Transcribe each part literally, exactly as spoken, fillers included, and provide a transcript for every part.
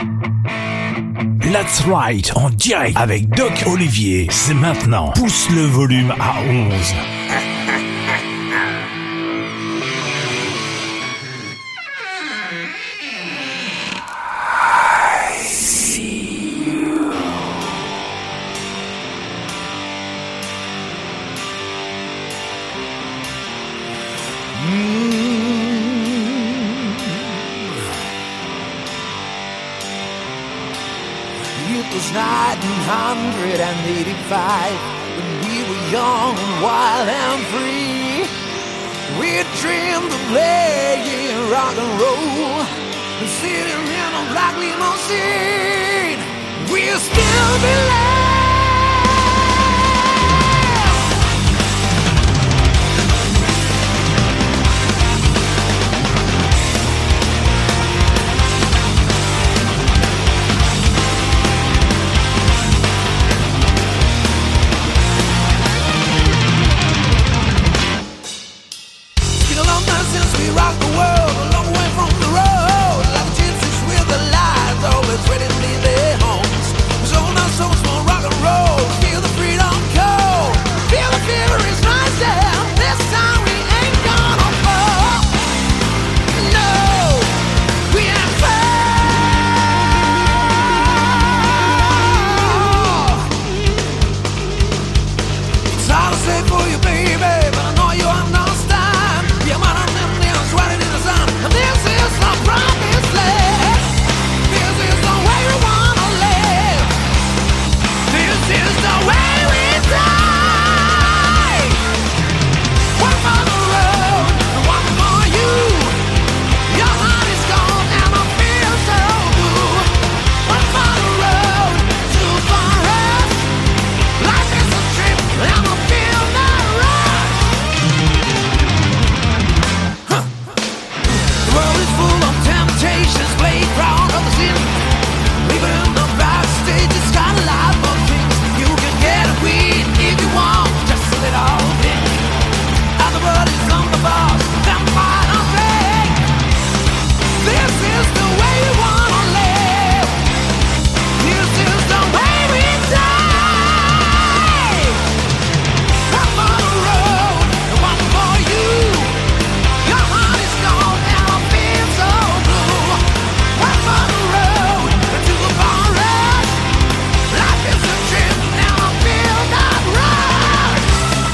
That's Right en direct avec Doc Olivier. C'est maintenant. Pousse le volume à onze. nineteen eighty-five, when we were young and wild and free, we dreamed of playing rock and roll and sitting in a black limousine. We still believe. Since we rock the world a long way from the road, like gypsies with the lights, always ready to leave their homes. So now souls for rock and roll, feel the freedom cold, feel the fever is rising. This time we ain't gonna fall. No, we ain't fall. It's hard to say for you, baby, but I know you understand. You might have sweating in the sun. This is the promised land. This is the way we wanna live. This is the way we die. One for the road, one for you. Your heart is gone and I feel so blue. One for the road, two for us. Life is a trip and I feel the rush. The world is full of temptations, playground of the sin. Living in the backstage, it's got a lot of things. You can get a weed if you want, just a little bit. Everybody's on the boss, then fight on thing. This is the way we wanna live. This is the way we die. One for the road, one for you. Your heart is gone and I feel so blue. One for the road, two for us. Life is a trip and I feel that rush.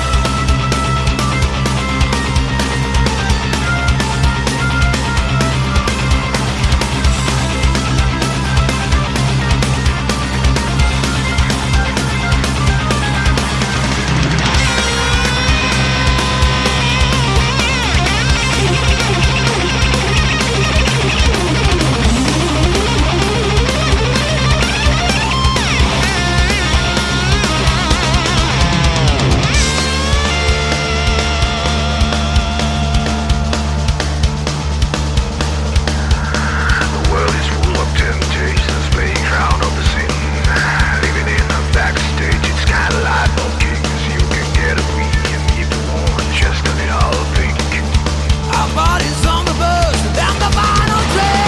The world is full of temptations, playground of the sin. Living in a backstage, it's got a lot of kings. You can get a weed if you want, just a little pink. Our bodies on the bus, down the final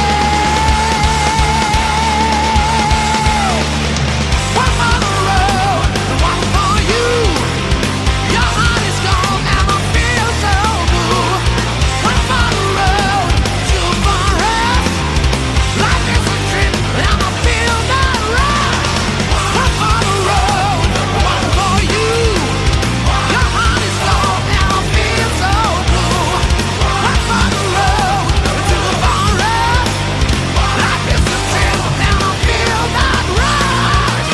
train. One for the road, one for you. Your heart is gone and I feel so blue. One for the road, two for us. Life is a trip and I feel that rush. One for the road, one for you. Your heart is gone and I feel so blue. One for the road, two for us. Life is a trip and I feel that rush.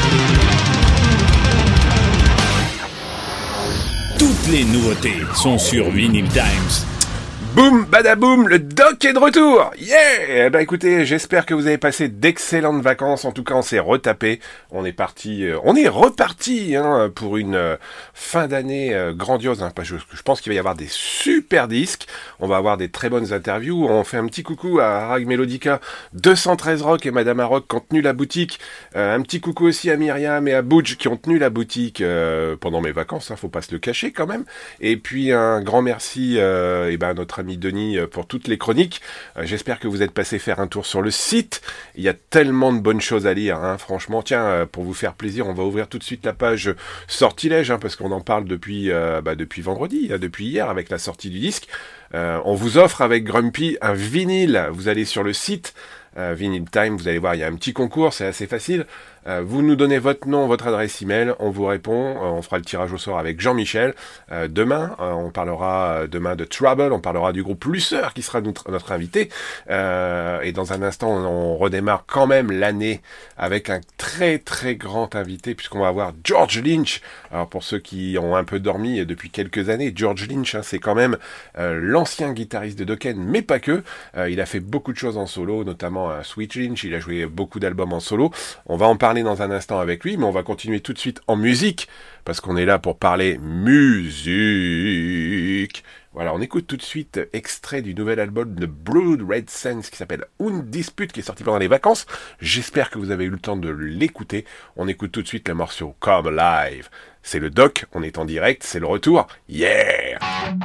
Toutes les nouveautés sont sur Vinyl Times. Boum, badaboum, le doc est de retour. Yeah. Eh ben écoutez, j'espère que vous avez passé d'excellentes vacances. En tout cas, on s'est retapé. On est parti, euh, on est reparti hein, pour une euh, fin d'année euh, grandiose. Hein. Je, je pense qu'il va y avoir des super disques. On va avoir des très bonnes interviews. On fait un petit coucou à Rag Melodica, deux cent treize Rock et Madame Rock qui ont tenu la boutique. Euh, un petit coucou aussi à Myriam et à Budge qui ont tenu la boutique euh, pendant mes vacances. Hein, faut pas se le cacher quand même. Et puis un grand merci euh, et ben à notre notre ami Denis euh, pour toutes les chroniques. Euh, j'espère que vous êtes passé faire un tour sur le site. Il y a tellement de bonnes choses à lire, hein, franchement. Tiens, euh, pour vous faire plaisir, on va ouvrir tout de suite la page Sortilège, hein, parce qu'on en parle depuis, euh, bah, depuis vendredi, hein, depuis hier, avec la sortie du disque. Euh, on vous offre avec Grumpy un vinyle. Vous allez sur le site euh, Vinyl Time, vous allez voir, il y a un petit concours, c'est assez facile. Euh, vous nous donnez votre nom, votre adresse email, on vous répond, euh, on fera le tirage au sort avec Jean-Michel. Euh, demain, euh, on parlera euh, demain de Trouble, on parlera du groupe Lusseur qui sera notre, notre invité. Euh, et dans un instant, on, on redémarre quand même l'année avec un très très grand invité puisqu'on va avoir George Lynch. Alors pour ceux qui ont un peu dormi depuis quelques années, George Lynch, hein, c'est quand même euh, l'ancien guitariste de Dokken, mais pas que. Euh, il a fait beaucoup de choses en solo, notamment à Sweet Lynch, il a joué beaucoup d'albums en solo. On va en parler dans un instant avec lui, mais on va continuer tout de suite en musique, parce qu'on est là pour parler musique. Voilà, on écoute tout de suite extrait du nouvel album de Blood Red Sands qui s'appelle Undispute, qui est sorti pendant les vacances. J'espère que vous avez eu le temps de l'écouter. On écoute tout de suite le morceau Come Alive. C'est le doc, on est en direct, c'est le retour. Yeah!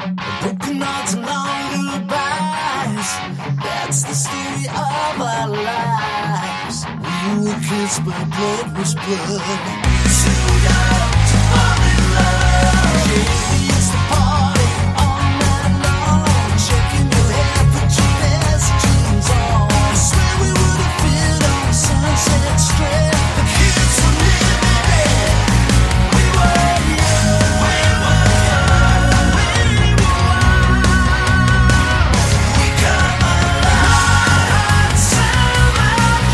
That's the story of our lives. We were kids, but blood was blood. Too young to fall in love. We used to party all night long, shaking your head, put your best jeans on. I swear we would have fit on Sunset Strip. The kids were living, we were young. We were young, we were wild. We come alive, summer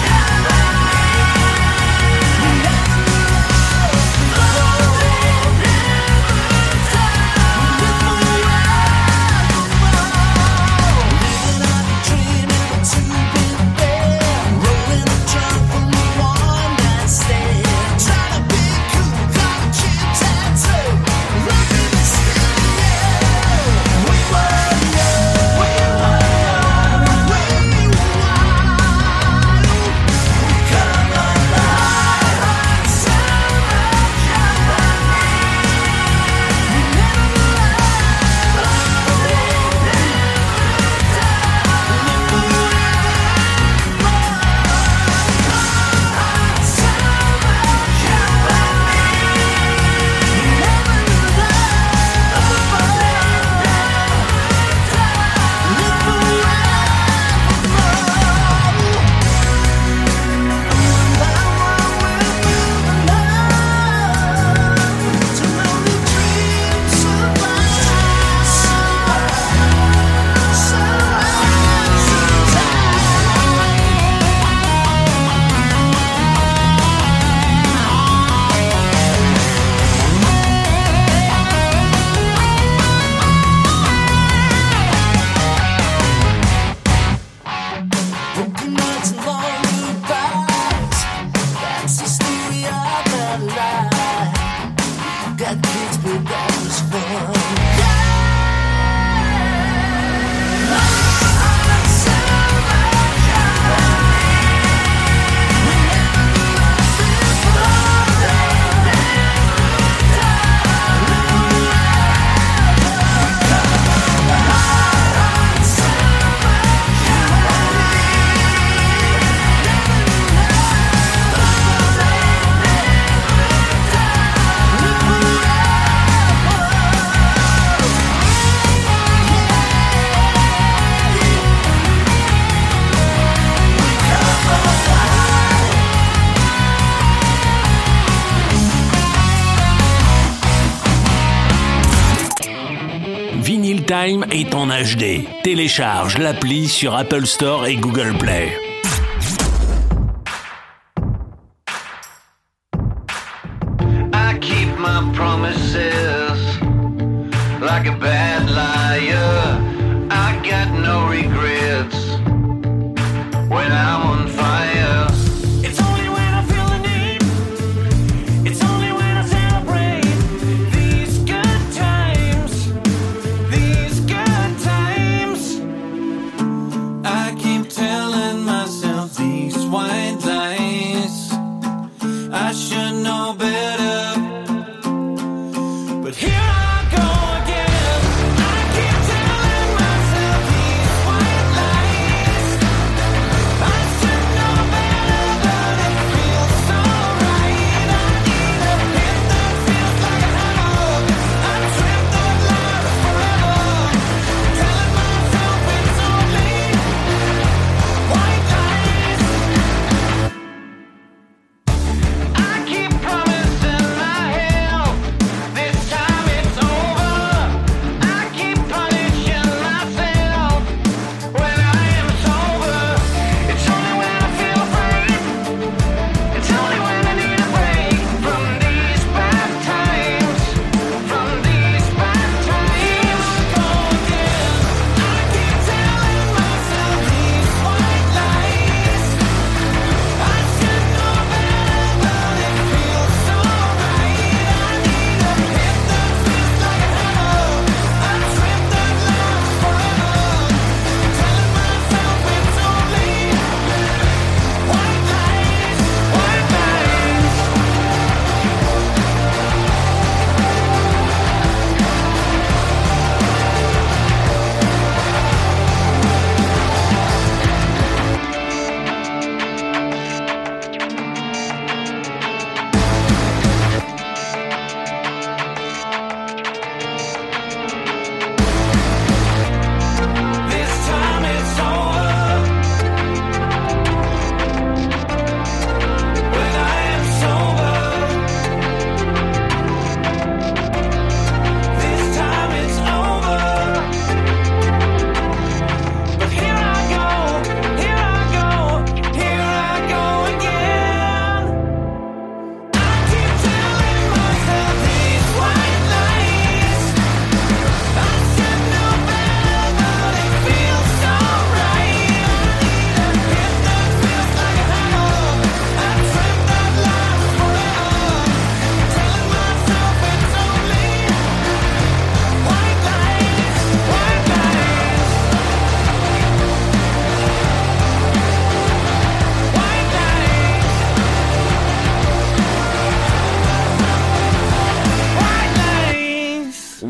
Vinyl Time est en H D. Télécharge l'appli sur Apple Store et Google Play. I keep my promises like a bad liar. I got no regrets when I'm on fire. It's only when I feel the need. It's only when I celebrate these good times. These good times. I keep telling myself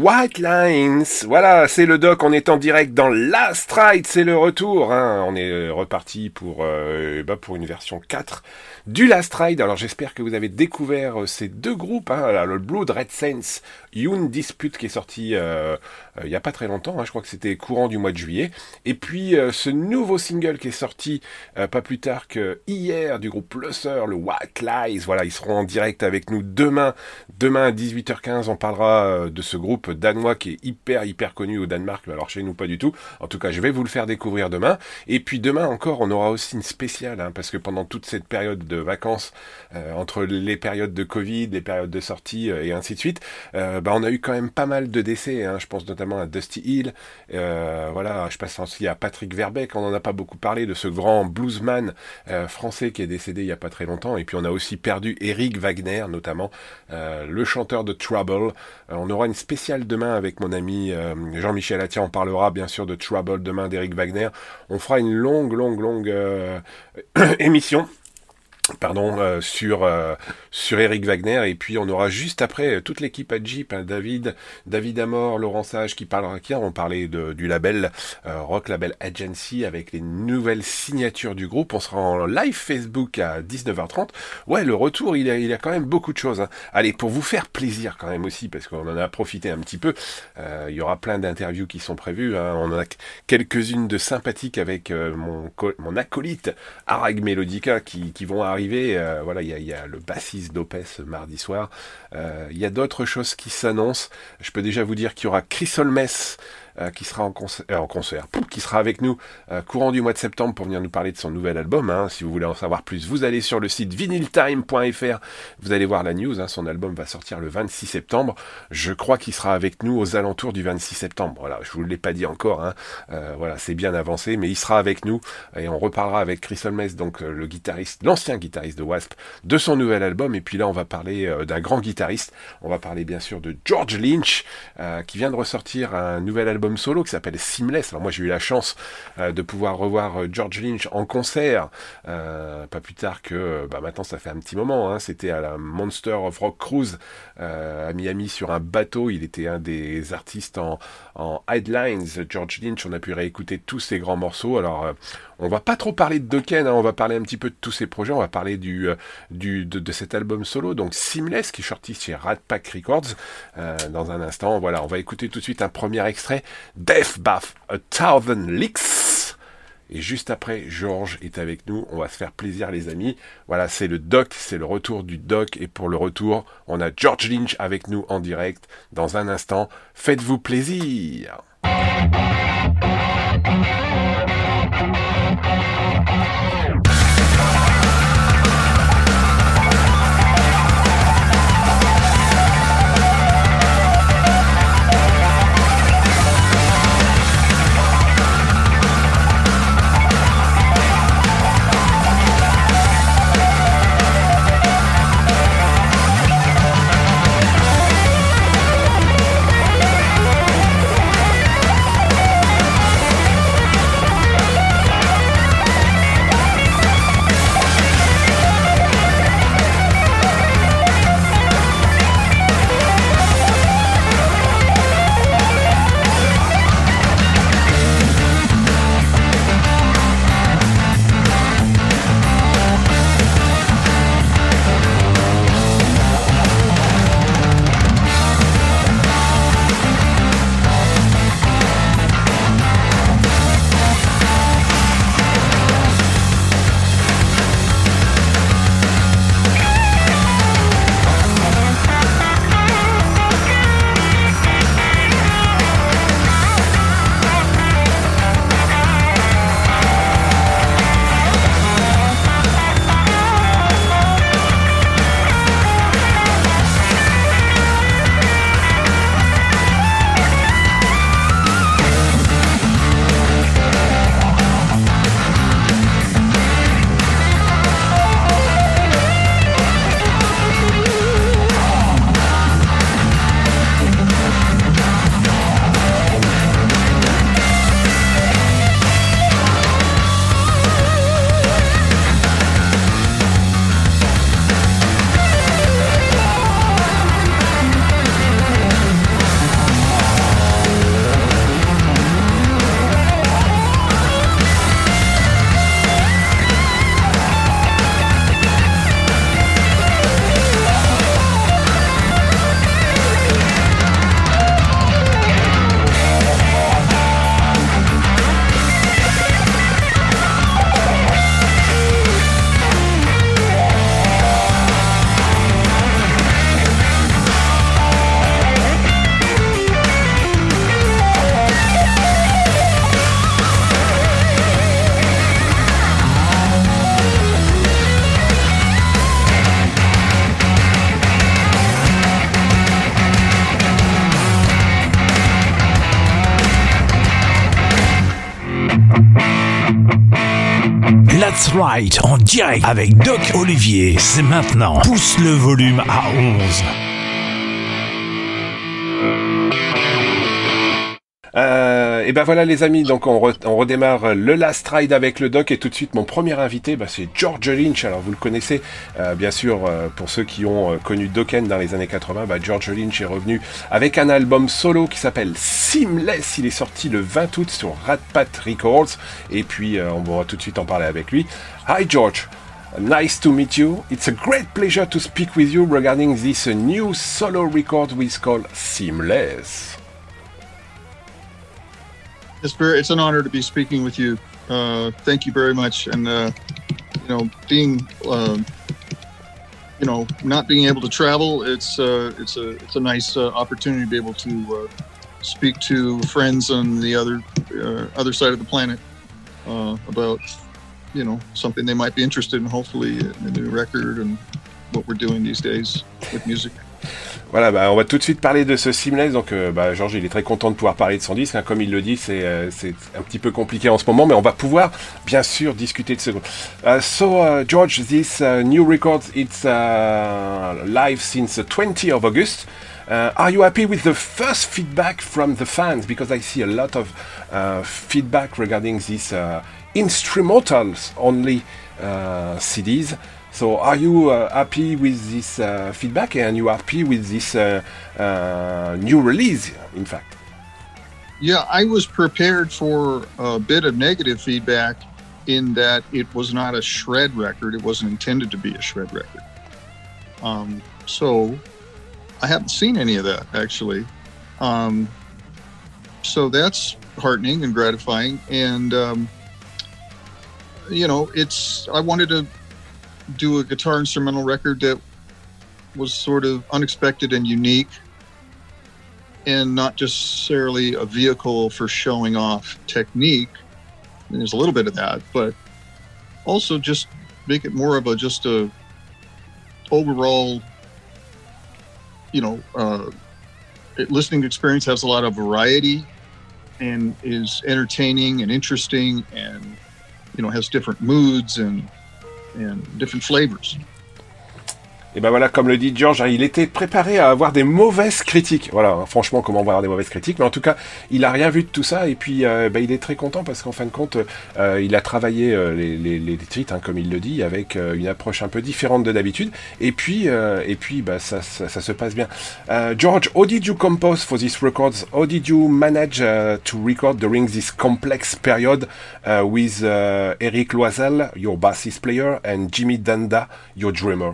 White Lines. Voilà, c'est le doc, on est en direct dans Last Ride, c'est le retour. Hein. On est reparti pour, euh, bah pour une version quatre du Last Ride. Alors j'espère que vous avez découvert euh, ces deux groupes, hein, là, le Blood Red Saints, Youn Dispute qui est sorti euh, euh, il n'y a pas très longtemps, hein, je crois que c'était courant du mois de juillet. Et puis euh, ce nouveau single qui est sorti euh, pas plus tard que hier du groupe Plusser, le White Lies. Voilà, ils seront en direct avec nous demain. Demain à dix-huit heures quinze, on parlera euh, de ce groupe danois qui est hyper hyper connu au Danemark, mais alors chez nous pas du tout. En tout cas, je vais vous le faire découvrir demain. Et puis demain encore, on aura aussi une spéciale, hein, parce que pendant toute cette période de vacances, euh, entre les périodes de Covid, les périodes de sortie euh, et ainsi de suite, euh, bah, on a eu quand même pas mal de décès. Hein. Je pense notamment à Dusty Hill. Euh, voilà, je passe aussi à Patrick Verbeek. On en a pas beaucoup parlé de ce grand bluesman euh, français qui est décédé il y a pas très longtemps. Et puis on a aussi perdu Eric Wagner, notamment euh, le chanteur de Trouble. Euh, on aura une spéciale demain avec mon ami euh, Jean-Michel Attia. On parlera bien sûr de Trouble demain, d'Eric Wagner. On fera une longue, longue, longue euh, émission. Pardon, euh, sur euh, sur Eric Wagner, et puis on aura juste après euh, toute l'équipe à Jeep, hein, David, David Amor, Laurent Sage qui parlera, qui ont parlé de, du label euh, Rock Label Agency avec les nouvelles signatures du groupe. On sera en live Facebook à dix-neuf heures trente. Ouais, le retour, il a, il a quand même beaucoup de choses. Hein. Allez, pour vous faire plaisir quand même aussi, parce qu'on en a profité un petit peu. Euh, il y aura plein d'interviews qui sont prévues. Hein. On en a quelques-unes de sympathiques avec euh, mon mon acolyte Arag Melodica qui qui vont arriver. Euh, voilà, il y a, y a le bassiste d'Opes mardi soir. Euh, il y a d'autres choses qui s'annoncent. Je peux déjà vous dire qu'il y aura Chris Holmes euh, qui sera en concert, euh, en concert pouf, qui sera avec nous euh, courant du mois de septembre pour venir nous parler de son nouvel album. Hein. Si vous voulez en savoir plus, vous allez sur le site vinyltime point f r. Vous allez voir la news. Hein. Son album va sortir le vingt-six septembre. Je crois qu'il sera avec nous aux alentours du vingt-six septembre. Voilà, je vous l'ai pas dit encore. Hein. Euh, voilà, c'est bien avancé, mais il sera avec nous et on reparlera avec Chris Holmes, donc euh, le guitariste, l'ancien guitariste de Wasp, de son nouvel album. Et puis là, on va parler euh, d'un grand guitariste. On va parler bien sûr de George Lynch, euh, qui vient de ressortir un nouvel album solo qui s'appelle Seamless. Alors moi, j'ai eu la chance euh, de pouvoir revoir euh, George Lynch en concert, euh, pas plus tard que, bah maintenant, ça fait un petit moment. Hein, c'était à la Monster of Rock Cruise euh, à Miami sur un bateau. Il était un des artistes en, en headlines. George Lynch, on a pu réécouter tous ses grands morceaux. Alors, euh, on va pas trop parler de Dokken, hein, on va parler un petit peu de tous ses projets. On va parler du, euh, du de, de cet album solo, donc Seamless, qui est sorti chez Rat Pack Records. Euh, dans un instant, voilà, on va écouter tout de suite un premier extrait, Death Bath, A Thousand Licks. Et juste après, Georges est avec nous. On va se faire plaisir, les amis. Voilà, c'est le doc, c'est le retour du doc. Et pour le retour, on a George Lynch avec nous en direct. Dans un instant, faites-vous plaisir. Thank That's right, en direct avec Doc Olivier. C'est maintenant. Pousse le volume à onze. Euh, et ben voilà les amis, donc on, re, on redémarre le Last Ride avec le Doc et tout de suite mon premier invité, bah, c'est George Lynch. Alors vous le connaissez euh, bien sûr, euh, pour ceux qui ont euh, connu Dokken dans les années quatre-vingts, bah, George Lynch est revenu avec un album solo qui s'appelle Seamless. Il est sorti le vingt août sur Rat Pat Records et puis euh, on va tout de suite en parler avec lui. Hi George, nice to meet you. It's a great pleasure to speak with you regarding this uh, new solo record we call Seamless. It's very, it's an honor to be speaking with you. Uh, thank you very much. And, uh, you know, being, uh, you know, not being able to travel, it's, uh, it's a, it's a nice uh, opportunity to be able to uh, speak to friends on the other, uh, other side of the planet uh, about, you know, something they might be interested in, hopefully a new record and what we're doing these days with music. Voilà, bah, on va tout de suite parler de ce Seamless. Donc, euh, bah, Georges, il est très content de pouvoir parler de son disque. Hein. Comme il le dit, c'est, euh, c'est un petit peu compliqué en ce moment, mais on va pouvoir, bien sûr, discuter de ce groupe. Uh, so, uh, George, this uh, new record, it's uh, live since the twentieth of August. Uh, are you happy with the first feedback from the fans? Because I see a lot of uh, feedback regarding these uh, instrumentals only uh, C Ds. So are you uh, happy with this uh, feedback and you happy with this uh, uh, new release, in fact? Yeah, I was prepared for a bit of negative feedback in that it was not a shred record. It wasn't intended to be a shred record. Um, so I haven't seen any of that, actually. Um, so that's heartening and gratifying. And, um, you know, it's, I wanted to do a guitar instrumental record that was sort of unexpected and unique and not necessarily a vehicle for showing off technique. And there's a little bit of that, but also just make it more of a just a overall, you know, uh, listening experience has a lot of variety and is entertaining and interesting and, you know, has different moods and and different flavors. Et ben voilà, comme le dit George, il était préparé à avoir des mauvaises critiques. Voilà, franchement, comment on va avoir des mauvaises critiques. Mais en tout cas, il a rien vu de tout ça. Et puis, euh, ben, il est très content parce qu'en fin de compte, euh, il a travaillé euh, les, les, les titres, hein, comme il le dit, avec euh, une approche un peu différente de d'habitude. Et puis, euh, et puis, ben, ça, ça, ça se passe bien. Uh, George, how did you compose for these records? How did you manage uh, to record during this complex period uh, with uh, Eric Loisel, your bassist player, and Jimmy Danda, your drummer?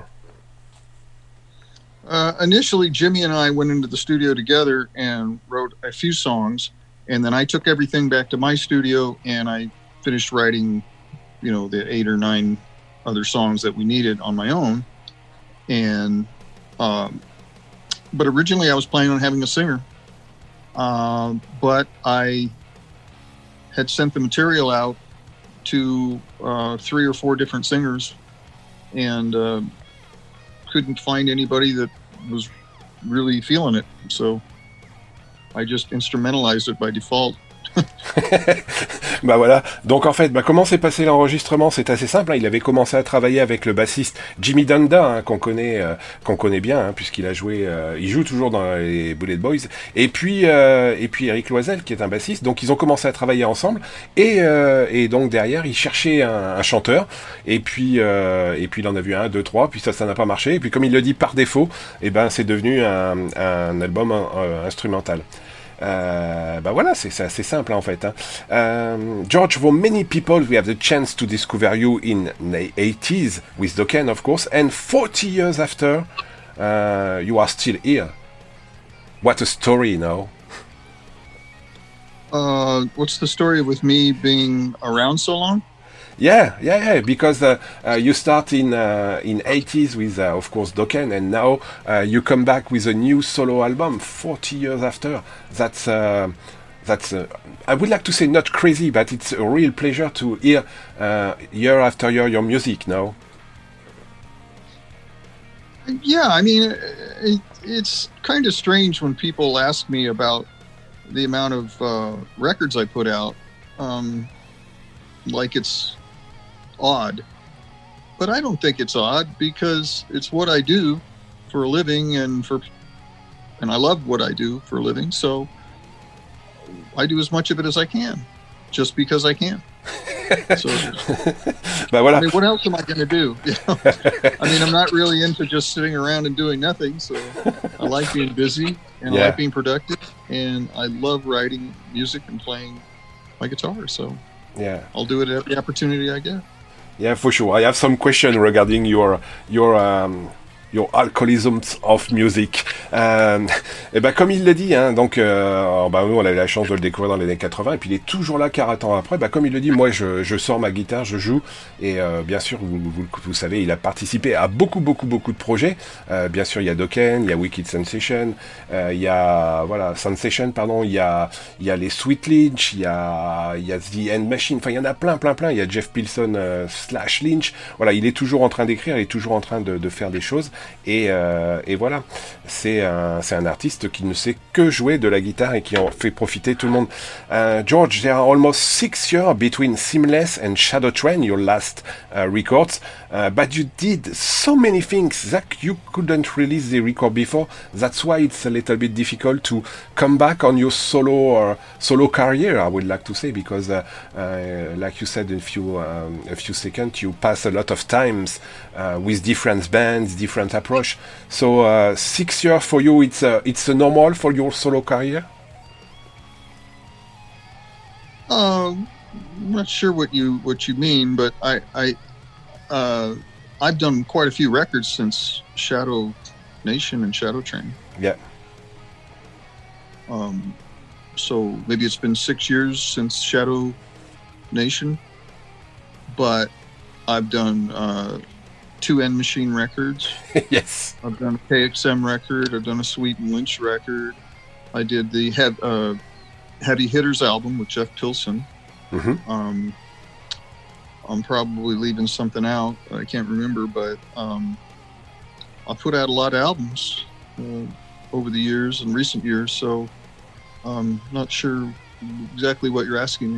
Uh, initially, Jimmy and I went into the studio together and wrote a few songs, and then I took everything back to my studio and I finished writing, you know, the eight or nine other songs that we needed on my own. And, um, but originally I was planning on having a singer, um, but I had sent the material out to uh, three or four different singers, and uh, couldn't find anybody that was really feeling it, so I just instrumentalized it by default. Bah voilà, donc en fait, bah comment s'est passé l'enregistrement? C'est assez simple, hein. Il avait commencé à travailler avec le bassiste Jimmy Danda, hein, qu'on connaît, euh, qu'on connaît bien, hein, puisqu'il a joué, euh, il joue toujours dans les Bullet Boys, et puis euh, et puis Eric Loisel qui est un bassiste. Donc ils ont commencé à travailler ensemble, et euh, et donc derrière il cherchait un, un chanteur, et puis euh, et puis il en a vu un, deux, trois, puis ça ça n'a pas marché, et puis comme il le dit par défaut, et ben c'est devenu un, un album euh, instrumental. Euh, bah voilà, c'est, c'est assez simple en fait. Hein. Um, George, for many people, we have the chance to discover you in the eighties with Dokken, of course, and forty years after, uh, you are still here. What a story, now. Uh, what's the story with me being around so long? Yeah, yeah, yeah. Because uh, uh, you start in uh, in eighties with, uh, of course, Dokken, and now uh, you come back with a new solo album forty years after. That's uh, that's. Uh, I would like to say not crazy, but it's a real pleasure to hear uh, year after year your music now. Yeah, I mean, it, it's kind of strange when people ask me about the amount of uh, records I put out, um, like it's odd, but I don't think it's odd because it's what I do for a living, and for and I love what I do for a living. So I do as much of it as I can, just because I can. So, Bah voilà. I mean, what else am I going to do? You know? I mean, I'm not really into just sitting around and doing nothing. So I like being busy, and Yeah. I like being productive, and I love writing music and playing my guitar. So Yeah. I'll do it at every opportunity I get. Yeah, for sure. I have some question regarding your your um, your alcoholism of music. Euh, et ben comme il le dit, hein, donc euh, bah, nous on a eu la chance de le découvrir dans les années quatre-vingts, et puis il est toujours là quarante ans après. Bah, comme il le dit, moi je, je sors ma guitare, je joue, et euh, bien sûr vous, vous, vous savez, il a participé à beaucoup beaucoup beaucoup de projets. Euh, bien sûr il y a Dokken, il y a Wicked Sensation, euh, il y a voilà Sensation pardon, il y a il y a les Sweet Lynch, il y a il y a The End Machine. Enfin il y en a plein plein plein. Il y a Jeff Pilson euh, slash Lynch. Voilà, il est toujours en train d'écrire, il est toujours en train de, de faire des choses. Et, euh, et voilà, c'est un, c'est un artiste qui ne sait que jouer de la guitare et qui en fait profiter tout le monde. Uh, George, there are almost six years between Seamless and Shadow Train, your last uh, records, uh, but you did so many things that you couldn't release the record before. That's why it's a little bit difficult to come back on your solo or solo career, I would like to say, because uh, uh, like you said in a few, um, a few seconds, you pass a lot of times uh, with different bands, different approach. So uh, six years for you, it's uh, it's a normal for your solo career. Um, I'm not sure what you what you mean, but I I uh, I've done quite a few records since Shadow Nation and Shadow Train. Yeah. Um, so maybe it's been six years since Shadow Nation, but I've done uh, two End Machine records. Yes. I've done a K X M record. I've done a Sweet and Lynch record. I did the head, uh, Heavy Hitters album with Jeff Pilson. Mm-hmm. Um, I'm probably leaving something out. I can't remember, but um, I put out a lot of albums uh, over the years and recent years, so I'm not sure exactly what you're asking me.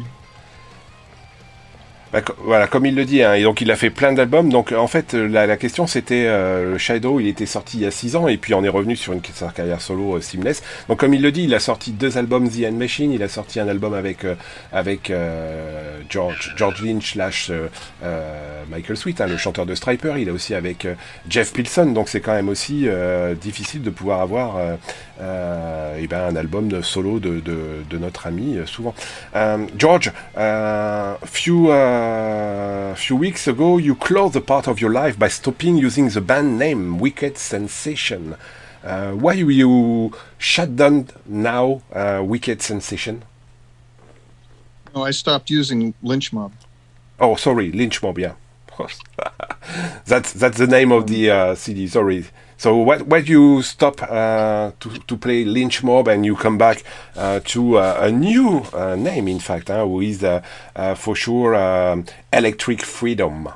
Bah, co- voilà, comme il le dit, hein, et donc il a fait plein d'albums. Donc en fait, la, la question c'était euh, le Shadow, il était sorti il y a six ans, et puis on est revenu sur une sa carrière solo euh, Seamless. Donc comme il le dit, il a sorti deux albums The End Machine, il a sorti un album avec euh, avec euh, George George Lynch slash euh, euh, Michael Sweet, hein, le chanteur de Stryper. Il a aussi avec euh, Jeff Pilson. Donc c'est quand même aussi euh, difficile de pouvoir avoir euh, euh, et ben un album de solo de de, de notre ami euh, souvent. Um, George, uh, few. Uh, Uh, a few weeks ago, you closed the part of your life by stopping using the band name Wicked Sensation. Uh, why will you shut down now uh, Wicked Sensation? No, I stopped using Lynch Mob. Oh, sorry, Lynch Mob, yeah. that's that's the name of the uh, C D. Sorry. So what why you stop uh, to to play Lynch Mob and you come back uh, to uh, a new uh, name, in fact, huh, who is uh, uh, for sure um, Electric Freedom.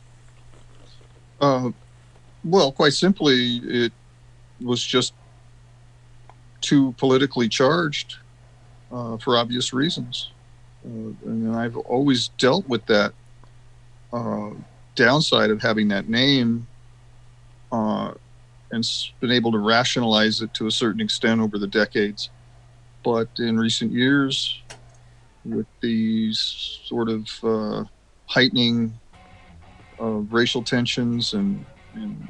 Uh, well, quite simply, it was just too politically charged uh, for obvious reasons. Uh, and I've always dealt with that uh, downside of having that name uh, and been able to rationalize it to a certain extent over the decades. But in recent years, with these sort of uh, heightening of racial tensions and, and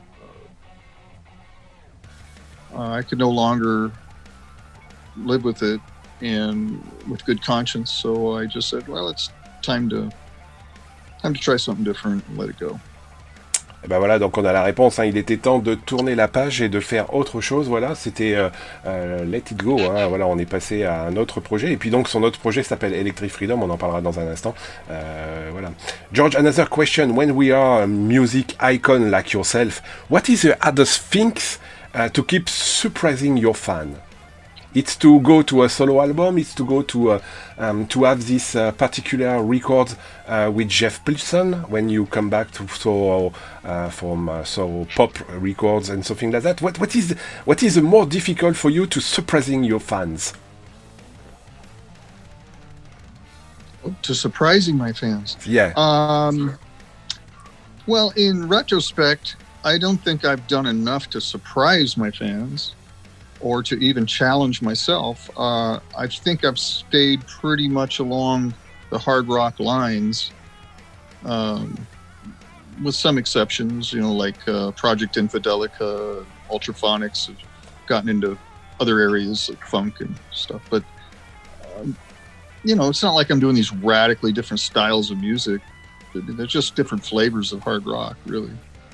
uh, uh, I could no longer live with it and with good conscience. So I just said, well, it's time to time to try something different and let it go. Et ben voilà, donc on a la réponse, hein. Il était temps de tourner la page et de faire autre chose. Voilà, c'était euh, euh, Let It Go, hein. Voilà, on est passé à un autre projet, et puis donc son autre projet s'appelle Electric Freedom, on en parlera dans un instant. Euh, voilà. George, another question. When we are a music icon like yourself, what is the hardest things uh, to keep surprising your fan? It's to go to a solo album. It's to go to uh, um, to have this uh, particular record uh, with Jeff Pilson when you come back to so uh, from uh, so pop records and something like that. What what is what is more difficult for you to surprising your fans? To surprising my fans. Yeah. Um, Well, in retrospect, I don't think I've done enough to surprise my fans or to even challenge myself. Uh, I think I've stayed pretty much along the hard rock lines, um, with some exceptions, you know, like uh, Project Infidelica, Ultraphonics have gotten into other areas like funk and stuff. But, um, you know, it's not like I'm doing these radically different styles of music. They're just different flavors of hard rock, really.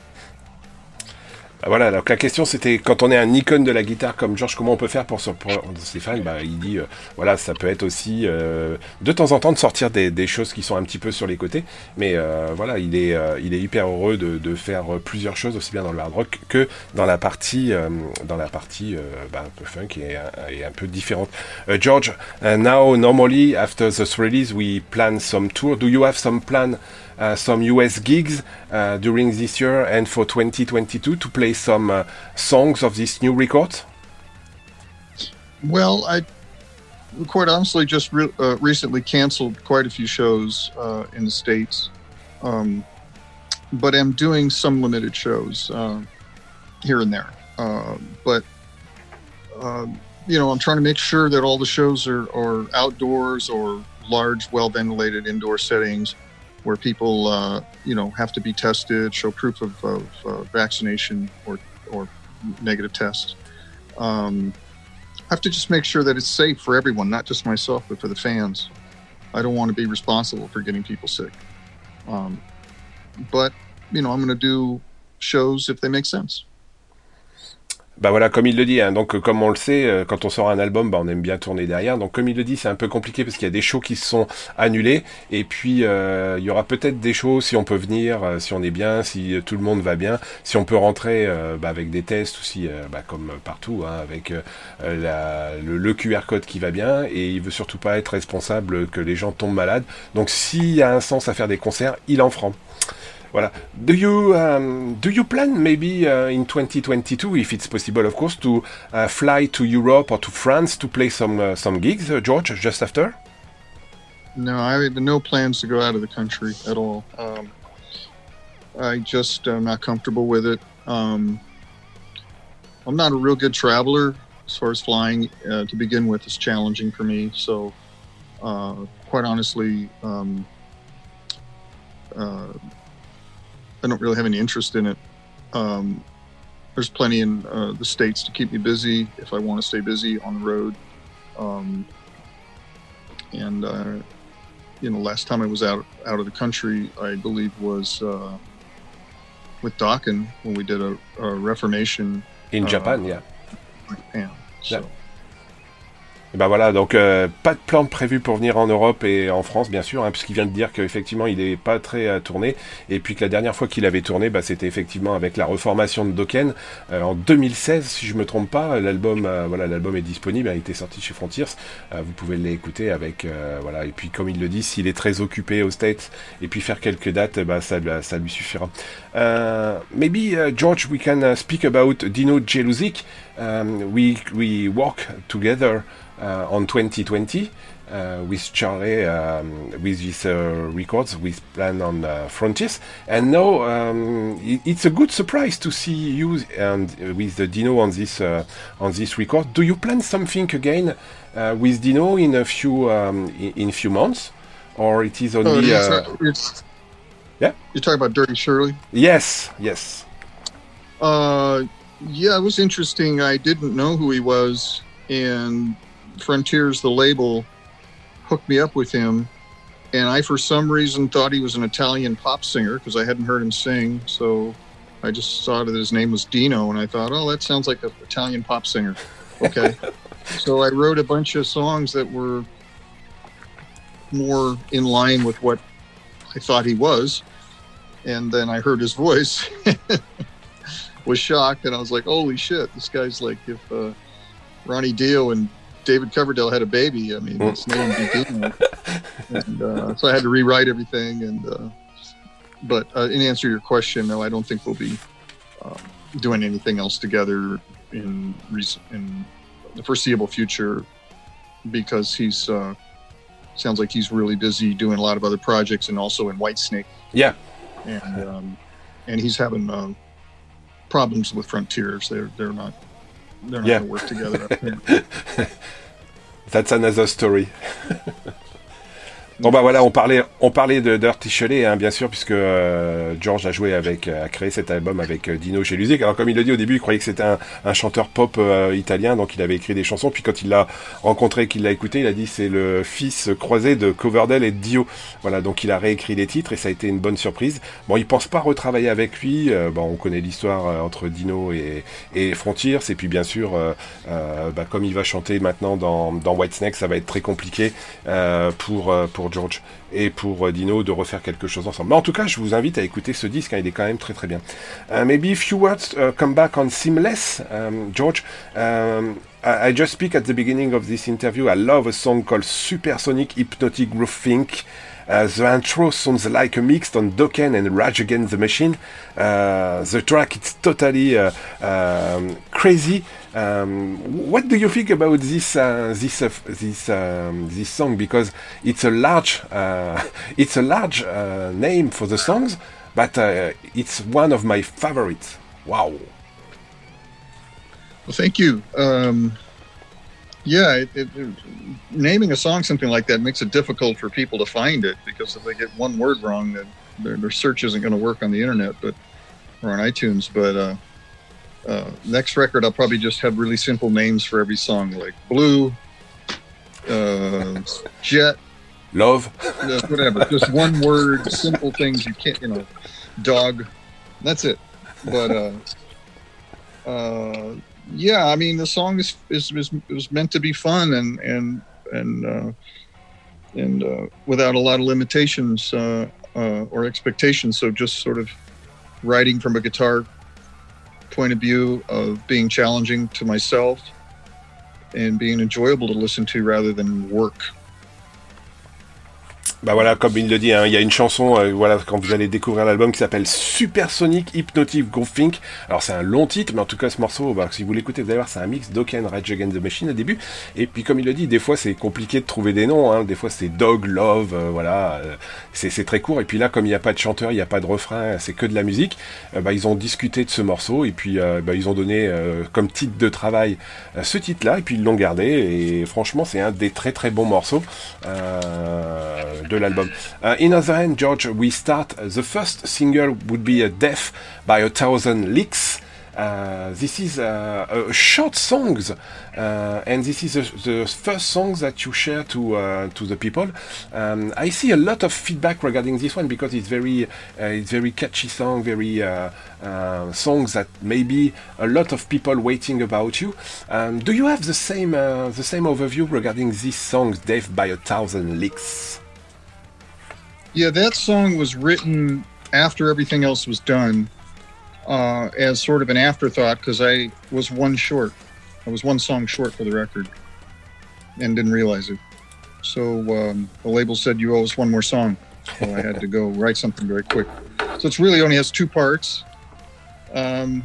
Voilà, donc la question c'était, quand on est un icône de la guitare comme George, comment on peut faire pour surprendre ses fans? Bah, il dit, euh, voilà, ça peut être aussi euh, de temps en temps de sortir des, des choses qui sont un petit peu sur les côtés, mais euh, voilà, il est, euh, il est hyper heureux de, de faire plusieurs choses, aussi bien dans le hard rock que dans la partie, euh, dans la partie euh, bah, un peu funk et, et un peu différente. Uh, George, uh, now normally after this release we plan some tour. Do you have some plan? Uh, some U S gigs uh, during this year and for twenty twenty-two to play some uh, songs of this new record? Well, I quite honestly just re- uh, recently canceled quite a few shows uh, in the States, um, but I'm doing some limited shows uh, here and there. Uh, but, uh, you know, I'm trying to make sure that all the shows are, are outdoors or large, well-ventilated indoor settings where people, uh, you know, have to be tested, show proof of, of uh, vaccination or or negative test. Um, I have to just make sure that it's safe for everyone, not just myself, but for the fans. I don't want to be responsible for getting people sick. Um, but, you know, I'm going to do shows if they make sense. Bah voilà, comme il le dit, hein, donc comme on le sait, quand on sort un album, bah on aime bien tourner derrière. Donc comme il le dit, c'est un peu compliqué parce qu'il y a des shows qui se sont annulés. Et puis euh, il y aura peut-être des shows si on peut venir, euh, si on est bien, si tout le monde va bien, si on peut rentrer euh, bah, avec des tests aussi, euh, bah, comme partout, hein, avec euh, la, le, le Q R code qui va bien. Et il veut surtout pas être responsable que les gens tombent malades. Donc s'il y a un sens à faire des concerts, il en fera. Voilà. Do you um, do you plan maybe uh, in twenty twenty-two, if it's possible, of course, to uh, fly to Europe or to France to play some uh, some gigs, uh, George, just after? No, I have no plans to go out of the country at all. Um, I just am not comfortable with it. Um, I'm not a real good traveler as far as flying. Uh, to begin with, it's challenging for me. So, uh, quite honestly, um, uh, I don't really have any interest in it. Um, there's plenty in uh, the States to keep me busy if I want to stay busy on the road. Um, and, uh, you know, last time I was out out of the country, I believe was uh, with Dokken when we did a, a Reformation. In uh, Japan, yeah. Japan, so. Yeah. Et ben voilà, donc euh, pas de plan prévu pour venir en Europe et en France, bien sûr, hein, puisqu'il vient de dire qu'effectivement il n'est pas très à tourner, et puis que la dernière fois qu'il avait tourné, bah, c'était effectivement avec la reformation de Dokken euh, en deux mille seize, si je me trompe pas. L'album, euh, voilà, l'album est disponible, il a été sorti chez Frontiers, euh, vous pouvez l'écouter avec, euh, voilà, et puis comme il le dit, s'il est très occupé aux States, et puis faire quelques dates, bah, ça, ça lui suffira. Uh, maybe uh, George, we can uh, speak about Dino Jeluzik. Um, we we work together. Uh, on twenty twenty uh, with Charlie, um, with his uh, records, with Plan on uh, Frontiers, and now um, it, it's a good surprise to see you and uh, with the Dino on this uh, on this record. Do you plan something again uh, with Dino in a few um, in, in few months, or it is only? Oh, uh, it's, yeah, you're talking about Dirty Shirley. Yes, yes. Uh, yeah, it was interesting. I didn't know who he was, and Frontiers, the label, hooked me up with him, and I for some reason thought he was an Italian pop singer because I hadn't heard him sing, so I just saw that his name was Dino, and I thought, oh, that sounds like an Italian pop singer. Okay. So I wrote a bunch of songs that were more in line with what I thought he was, and then I heard his voice, was shocked, and I was like, holy shit, this guy's like if uh, Ronnie Dio and David Coverdale had a baby. I mean, his name would be Dino. And uh, so I had to rewrite everything. And uh, but uh, in answer to your question, no, I don't think we'll be um, doing anything else together in in the foreseeable future, because he's uh, sounds like he's really busy doing a lot of other projects and also in Whitesnake. Yeah. And um, and he's having uh, problems with Frontiers. They're they're not they're not Yeah. going to work together. Apparently. That's another story. Bon bah voilà, on parlait, on parlait de Dirty Shelley, hein, bien sûr, puisque euh, George a joué avec, a créé cet album avec euh, Dino chez Lusic. Alors comme il le dit au début, il croyait que c'était un, un chanteur pop euh, italien, donc il avait écrit des chansons. Puis quand il l'a rencontré, qu'il l'a écouté, il a dit c'est le fils croisé de Coverdale et de Dio. Voilà, donc il a réécrit les titres et ça a été une bonne surprise. Bon, il pense pas retravailler avec lui. Euh, bon, on connaît l'histoire euh, entre Dino et, et Frontiers. Et puis bien sûr, euh, euh, bah, comme il va chanter maintenant dans, dans Whitesnake, ça va être très compliqué euh, pour euh, pour George et pour euh, Dino de refaire quelque chose ensemble. Mais en tout cas, je vous invite à écouter ce disque, hein, il est quand même très très bien. Uh, maybe a few words uh, come back on Seamless, um, George. Um, I, I just speak at the beginning of this interview. I love a song called Supersonic Hypnotic Groove Think. Uh, the intro sounds like a mix on Dokken and Rage Against the Machine. Uh, the track is totally uh, um, crazy. Um, what do you think about this uh, this uh, this um, this song? Because it's a large uh, it's a large uh, name for the songs, but uh, it's one of my favorites. Wow. Well, thank you. Um, yeah, it, it, it, naming a song something like that makes it difficult for people to find it, because if they get one word wrong, then their, their search isn't going to work on the internet, but or on iTunes. But uh, uh, next record, I'll probably just have really simple names for every song, like Blue, uh, Jet, Love. uh, whatever. Just one word, simple things you can't, you know, Dog. That's it. But uh, uh, yeah, I mean, the song is is, is was meant to be fun and and and uh, and uh, without a lot of limitations uh, uh, or expectations. So just sort of writing from a guitar point of view of being challenging to myself and being enjoyable to listen to rather than work. Bah voilà, comme il le dit, hein, il y a une chanson, euh, voilà, quand vous allez découvrir l'album, qui s'appelle Supersonic Hypnotic Groove Think. Alors c'est un long titre, mais en tout cas ce morceau, bah, si vous l'écoutez, vous allez voir, c'est un mix Dokken, Rage Against the Machine au début. Et puis comme il le dit, des fois c'est compliqué de trouver des noms, hein, des fois c'est Dog, Love, euh, voilà, euh, c'est, c'est très court. Et puis là, comme il n'y a pas de chanteur, il n'y a pas de refrain, c'est que de la musique, euh, bah, ils ont discuté de ce morceau et puis euh, bah, ils ont donné euh, comme titre de travail euh, ce titre-là, et puis ils l'ont gardé. Et franchement, c'est un des très très bons morceaux euh, de l'album. Uh, in other hand, George, we start. Uh, the first single would be uh, Death by a Thousand Licks. Uh, this is uh, a short songs, uh, and this is a, the first song that you share to uh, to the people. Um, I see a lot of feedback regarding this one because it's very uh, it's very catchy song, very uh, uh, songs that maybe a lot of people waiting about you. Um, do you have the same uh, the same overview regarding these songs, Death by a Thousand Licks? Yeah, that song was written after everything else was done, uh, as sort of an afterthought, because I was one short. I was one song short for the record and didn't realize it. So um, the label said, you owe us one more song. So I had to go write something very quick. So it's really only has two parts. Um,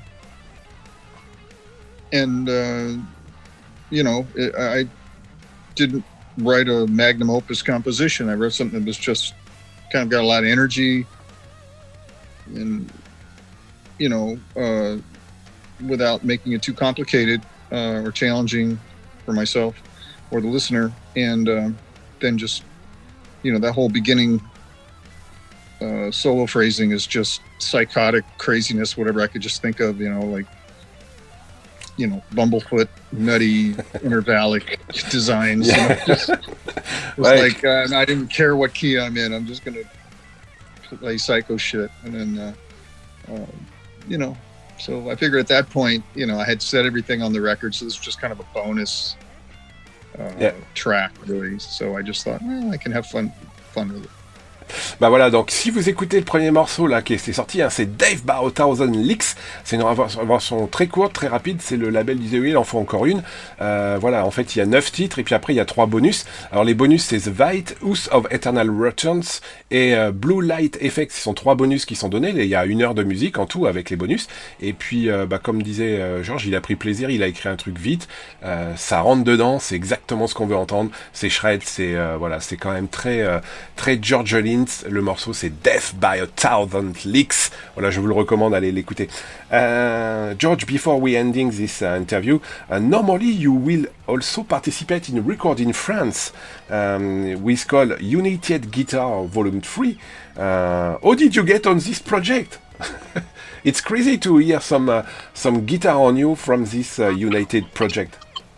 and, uh, you know, it, I didn't write a magnum opus composition. I wrote something that was just kind of got a lot of energy and, you know, uh, without making it too complicated uh, or challenging for myself or the listener. And uh, then just, you know, that whole beginning uh, solo phrasing is just psychotic craziness, whatever I could just think of, you know, like, you know, Bumblefoot, nutty, intervallic designs. Yeah. You know, just, it's Like- like, uh, and I didn't care what key I'm in. I'm just going to play psycho shit. And then, uh, uh, you know, so I figured at that point, you know, I had set everything on the record. So this was just kind of a bonus uh, Yeah. track, really. So I just thought, well, I can have fun, fun with it. Bah voilà, donc si vous écoutez le premier morceau là qui est sorti, hein, c'est Dave by a Thousand Licks. C'est une version très courte, très rapide. C'est le label disait oui, il en faut encore une. Euh, voilà, en fait il y a neuf titres et puis après il y a trois bonus. Alors les bonus c'est The White, House of Eternal Returns et euh, Blue Light Effects. Ce sont trois bonus qui sont donnés. Il y a une heure de musique en tout avec les bonus. Et puis euh, bah, comme disait euh, Georges, il a pris plaisir, il a écrit un truc vite. Euh, ça rentre dedans, c'est exactement ce qu'on veut entendre. C'est shred, c'est euh, voilà, c'est quand même très euh, très George Lynch. Lynch. Le morceau, c'est Death by a Thousand Licks. Voilà, je vous le recommande, allez l'écouter. Uh, George, before we ending this uh, interview, uh, normally you will also participate in a record in France, um, with called United Guitar Volume three. Uh, how did you get on this project? It's crazy to hear some uh, some guitar on you from this uh, United project.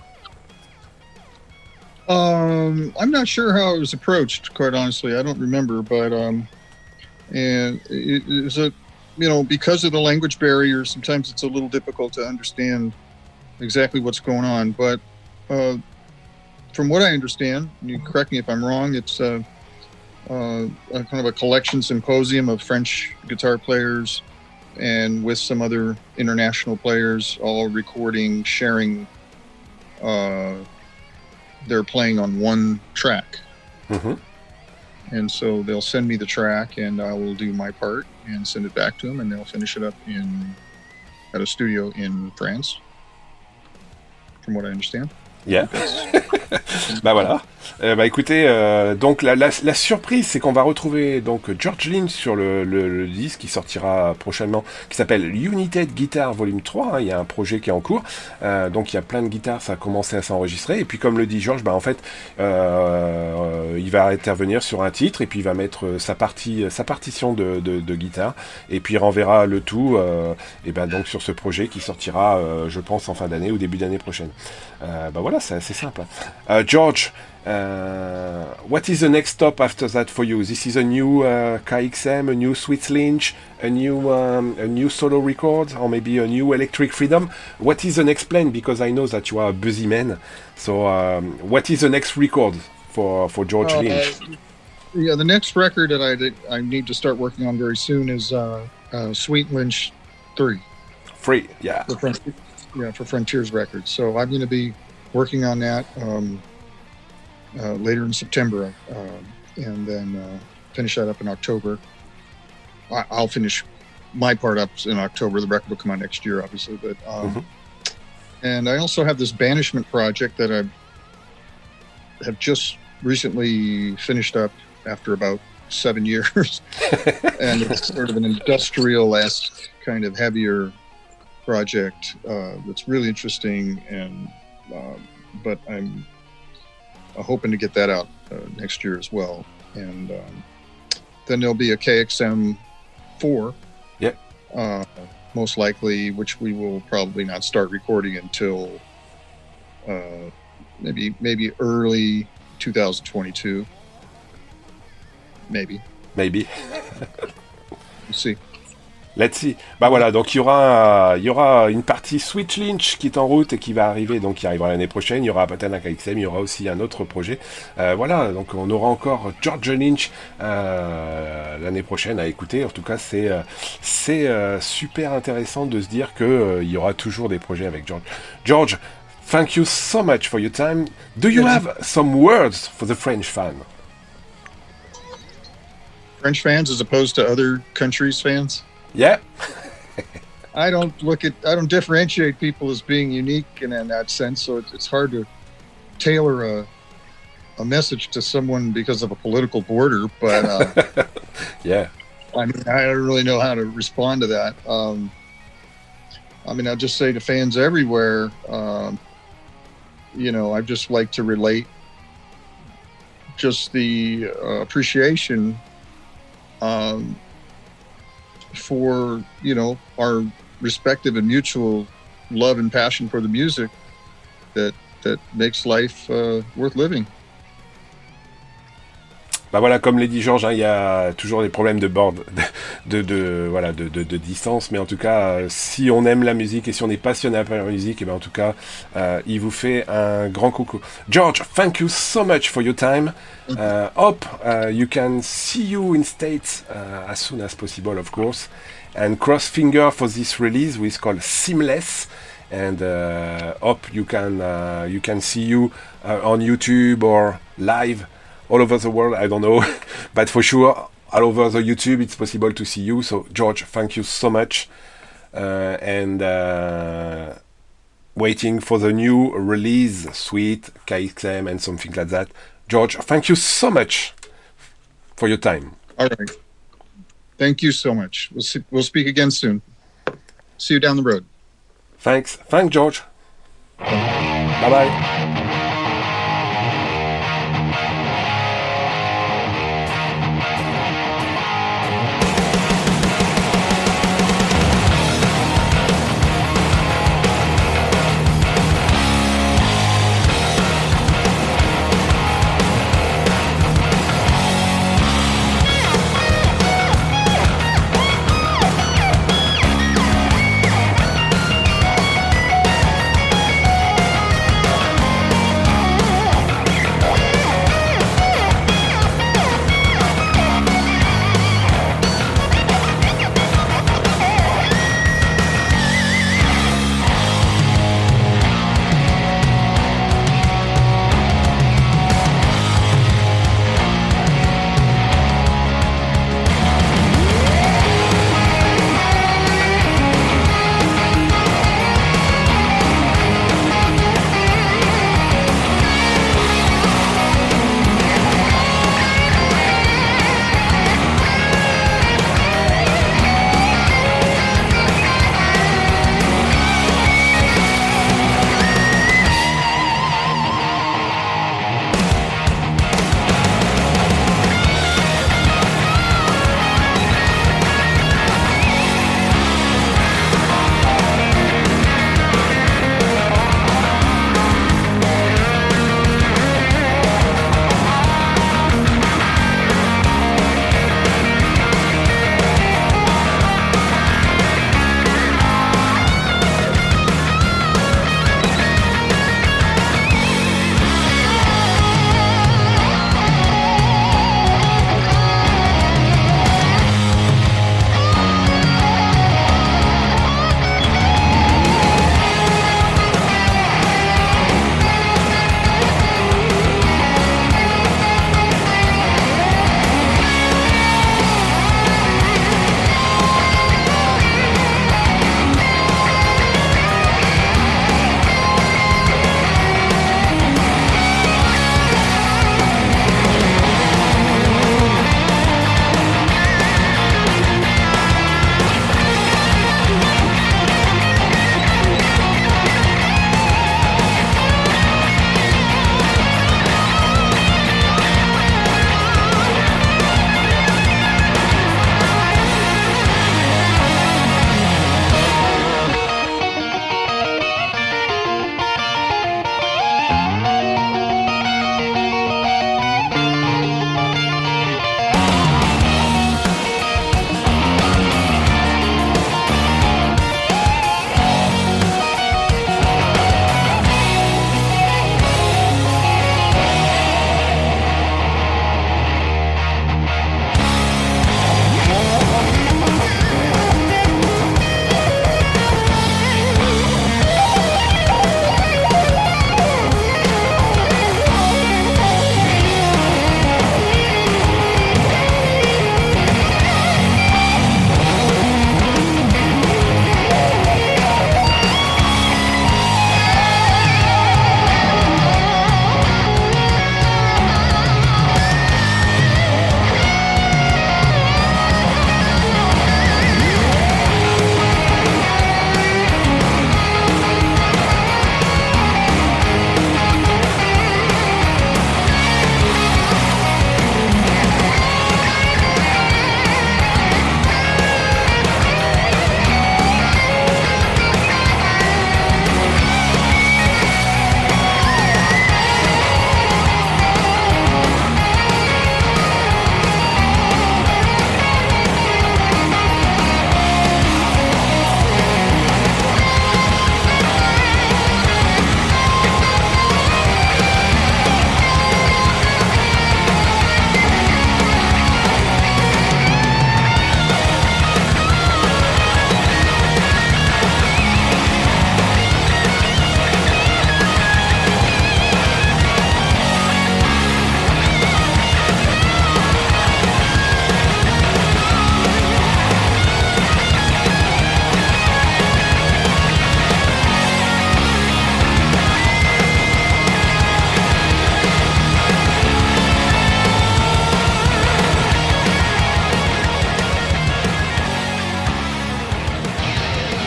Um, I'm not sure how it was approached, quite honestly. I don't remember, but um, and it, it was a, you know, because of the language barrier, sometimes it's a little difficult to understand exactly what's going on. But uh, from what I understand, you correct me if I'm wrong, it's uh, uh, a kind of a collection symposium of French guitar players, and with some other international players, all recording, sharing. Uh, they're playing on one track. Mm-hmm. And so they'll send me the track and I will do my part and send it back to them, and they'll finish it up in at a studio in France, from what I understand. Yeah. Bah voilà. Euh, bah écoutez, euh, donc la, la, la surprise, c'est qu'on va retrouver donc George Lynch sur le, le, le disque qui sortira prochainement, qui s'appelle United Guitar Volume trois. Hein, il y a un projet qui est en cours, euh, donc il y a plein de guitares, ça a commencé à s'enregistrer. Et puis comme le dit George, bah en fait, euh, il va intervenir sur un titre et puis il va mettre sa partie, sa partition de, de, de guitare, et puis il renverra le tout, euh, et ben donc sur ce projet qui sortira, euh, je pense en fin d'année ou début d'année prochaine. Euh, bah voilà, c'est assez simple. Uh, George, uh, what is the next stop after that for you? This is a new uh, K X M, a new Sweet Lynch, a new um, a new solo record, or maybe a new Electric Freedom. What is the next plan? Because I know that you are a busy man. So, um, what is the next record for for George Uh, Lynch? Yeah, the next record that I did, I need to start working on very soon is uh, uh, Sweet Lynch three. Free, yeah. For Frontier, yeah, for Frontiers Records. So I'm going to be working on that um, uh, later in September, uh, and then uh, finish that up in October. I, I'll finish my part up in October. The record will come out next year, obviously. But um, Mhm. and I also have this banishment project that I have just recently finished up after about seven years, and it's sort of an industrial-esque kind of heavier project uh, that's really interesting, and um, but I'm uh, hoping to get that out uh, next year as well. And um, then there'll be a K X M four, Yep. uh, most likely, which we will probably not start recording until uh, maybe maybe early two thousand twenty-two, maybe. Maybe. We'll see. Let's see. Bah voilà, donc il y aura, il y aura une partie Sweet Lynch qui est en route et qui va arriver, donc qui arrivera l'année prochaine. Il y aura peut-être un K X M, il y aura aussi un autre projet. Euh, voilà, donc on aura encore George Lynch euh, l'année prochaine à écouter. En tout cas, c'est euh, c'est euh, super intéressant de se dire que euh, il y aura toujours des projets avec George. George, thank you so much for your time. Do you have some words for the French fan? French fans as opposed to other countries' fans. Yeah. I don't look at, I don't differentiate people as being unique in, in that sense. So it's, it's hard to tailor a, a message to someone because of a political border. But uh, Yeah. I mean, I don't really know how to respond to that. Um, I mean, I'll just say to fans everywhere, um, you know, I just like to relate just the uh, appreciation um, for, you know, our respective and mutual love and passion for the music that that makes life uh, worth living. Bah voilà, comme l'a dit Georges, hein, il y a toujours des problèmes de bord, de, de, de voilà, de, de, de distance, mais en tout cas, euh, si on aime la musique et si on est passionné par la musique, et ben en tout cas, euh, il vous fait un grand coucou. George, thank you so much for your time. Uh, hope uh, you can see you in States uh, as soon as possible, of course, and cross finger for this release, which is called Seamless. And uh, hope you can uh, you can see you uh, on YouTube or live all over the world. I don't know, but for sure, all over the YouTube, it's possible to see you. So, George, thank you so much, uh, and uh, waiting for the new release, Sweet, K X M, and something like that. George, thank you so much for your time. All right. Thank you so much. We'll see, we'll speak again soon. See you down the road. Thanks. Thanks, George. Bye-bye. Thank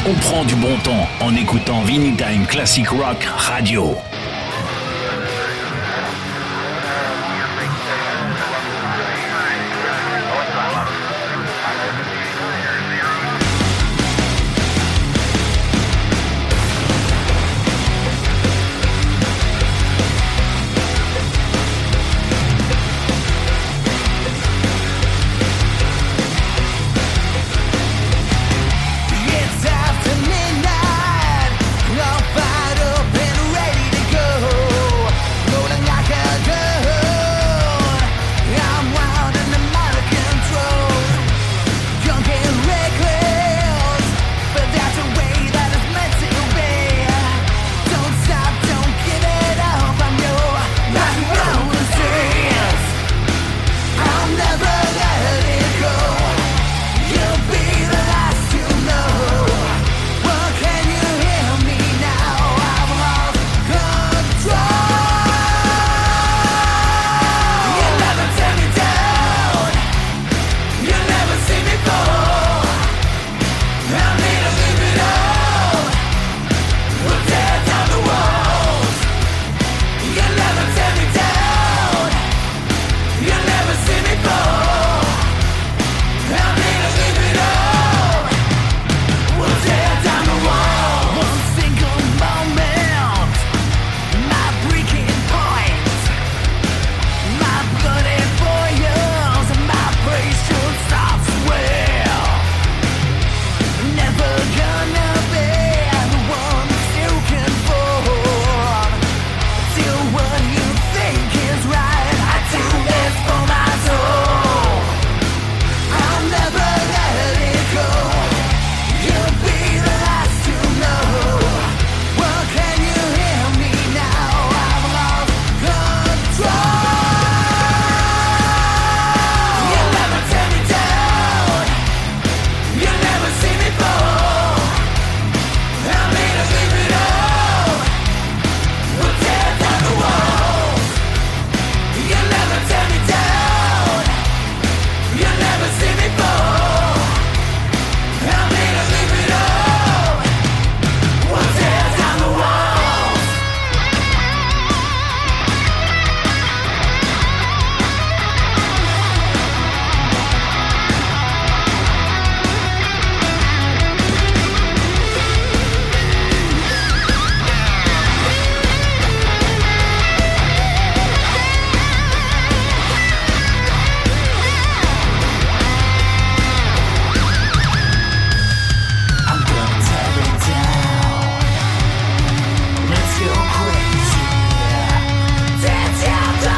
On prend du bon temps en écoutant Vinny Time Classic Rock Radio. It's after midnight, all fired up and ready to go. Rolling like a gun, I'm wild and I'm out of control. Drunk and reckless, but that's the way that it's meant to be. Don't stop, don't give it up, I'm your life promises. I'll never let it go. You'll be the last to know. Well, can you hear me now? I've lost control. You'll never tear me down. You'll never see me fall. I need to leave it all. We'll tear down the walls. You'll never tear me down. You'll never see me fall. I need to leave it all. We'll tear down the wall. One single moment, my breaking point. My bloody boils and my bracelet stops well. Never gonna be the one you can form. Do what you think is right. I do this for my soul. I'll never let it go. You'll be the last to know. Well, can you hear me now? I've lost control. You'll never tear me down. You'll never see me fall. I need to leave it all. We'll tear down the walls. You'll never tear me down. You'll never see me fall. I need to leave it all. We'll tear down the walls. I'm gonna tear it down. Let's go crazy. Tear down the